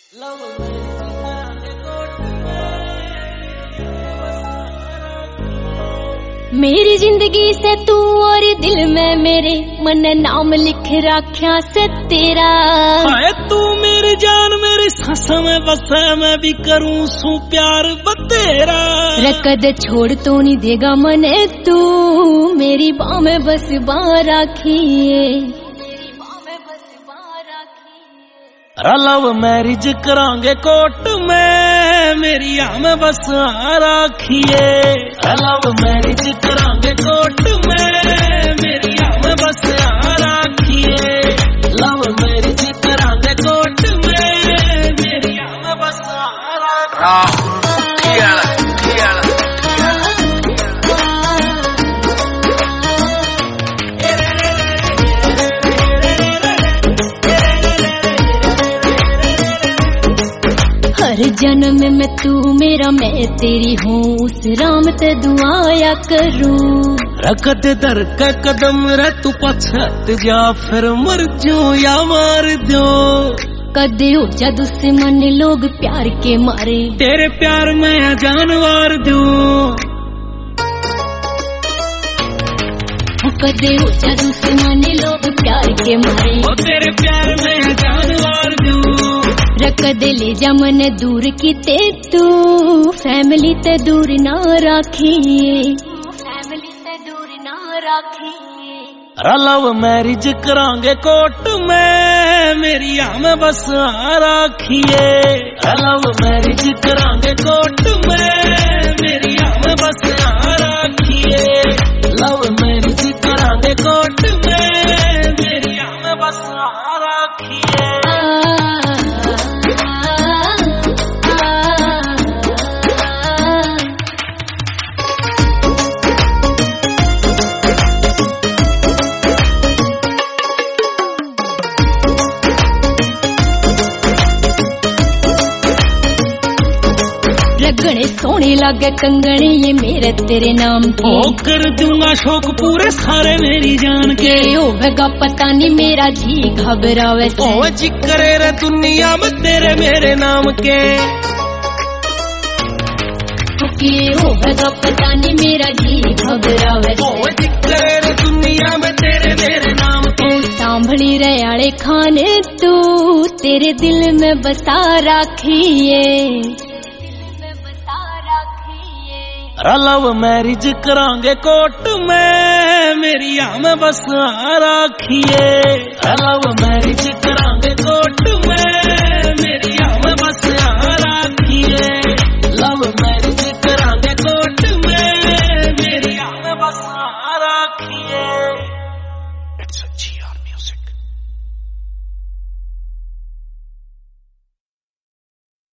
मेरी जिंदगी से तू और दिल में मेरे मन नाम लिख रखा से तेरा। हाय तू मेरी जान मेरी सांस में बसे, मैं भी करूं सू प्यार बतेरा। रकद छोड़ तो नहीं देगा मने तू, मेरी बाह में बस बाह राखिए। लव मैरिज करांगे कोर्ट में, मेरी आम बस राखिए। लव मैरिज करांगे कोर्ट में, मेरी आम बस राखिए। लव मैरिज करांगे कोर्ट में, मेरी आम बस राखिए। हर जन्म में तू मेरा मैं तेरी हूँ, उस राम ते दुआया करूँ। रखत दर का कदम रे तू पछत जा, फिर मर जो या मार दो। कदे हो जा दुश्मन लोग प्यार के मारे, तेरे प्यार में जानवर दो। कदे हो जा दुश्मन लोग प्यार के मारे, तेरे प्यार में जानवर दो। रख दे ले जा मन दूर किते तू, फैमिली ते दूर ना राखिए। फैमिली ते दूर ना राखिए। लव मैरिज करांगे कोर्ट में, मेरी आम बस राखिए। लव मैरिज करांगे कोर्ट में, मेरी आम बस राखिए। लव मैरिज करांगे कोर्ट में, मेरी आम बस राखिए। लगने सोने लगे कंगने ये मेरे तेरे नाम के, ओ कर दूंगा शौक पूरे सारे मेरी जान के। होगा पता नहीं मेरा जी घबरावे, ओ जिक्रे रे दुनिया में तेरे मेरे नाम के। होगा पता नहीं मेरा जी घबरावे, ओ जिक्रे रे दुनिया में तेरे मेरे नाम के। सांभली रयाले खाने तू, तेरे दिल में बसा राखिए। लव मैरिज करांगे कोर्ट में, मेरी आम बस राखिए। लव मैरिज करांगे कोर्ट में।